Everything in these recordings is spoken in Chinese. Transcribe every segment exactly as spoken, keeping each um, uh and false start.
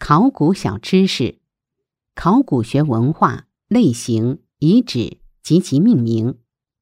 考古小知识：考古学文化、类型、遗址及其命名。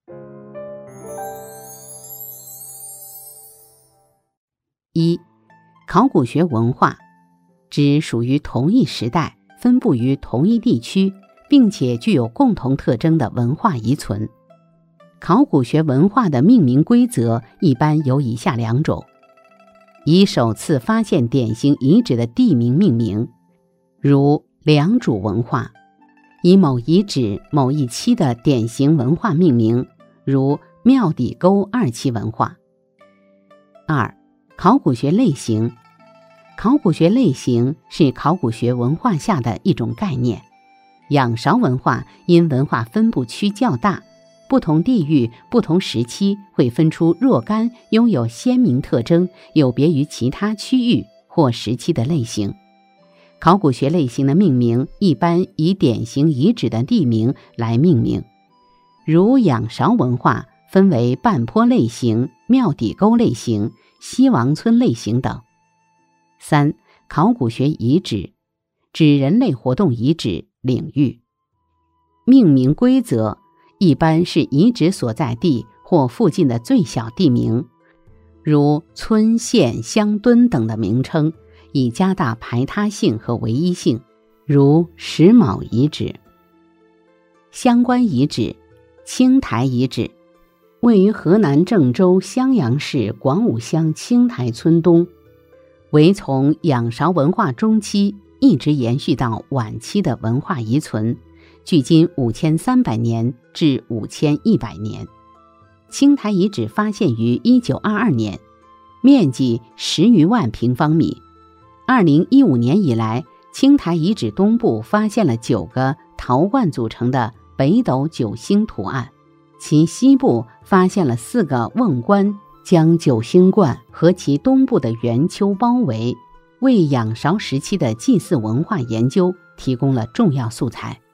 一、考古学文化指属于同一时代、分布于同一地区，并且具有共同特征的文化遗存。考古学文化的命名规则一般有以下两种：以首次发现典型遗址的地名命名，如良渚文化；以某遗址某一期的典型文化命名，如庙底沟二期文化。二、考古学类型。考古学类型是考古学文化下的一种概念。仰韶文化因文化分布区较大，不同地域、不同时期会分出若干拥有鲜明特征、有别于其他区域或时期的类型。考古学类型的命名一般以典型遗址的地名来命名，如仰韶文化分为半坡类型、庙底沟类型、西王村类型等。三、考古学遗址指人类活动遗址领域。命名规则一般是遗址所在地或附近的最小地名，如村、县、乡、墩等的名称，以加大排他性和唯一性，如石卯遗址。相关遗址：青台遗址，位于河南郑州襄阳市广武乡青台村东，为从仰韶文化中期一直延续到晚期的文化遗存，距今五千三百年至五千一百年。青台遗址发现于一九二二年，面积十余万平方米。二零一五年以来，青台遗址东部发现了九个陶罐组成的北斗九星图案，其西部发现了四个瓮棺，将九星罐和其东部的圆丘包围，为仰韶时期的祭祀文化研究提供了重要素材。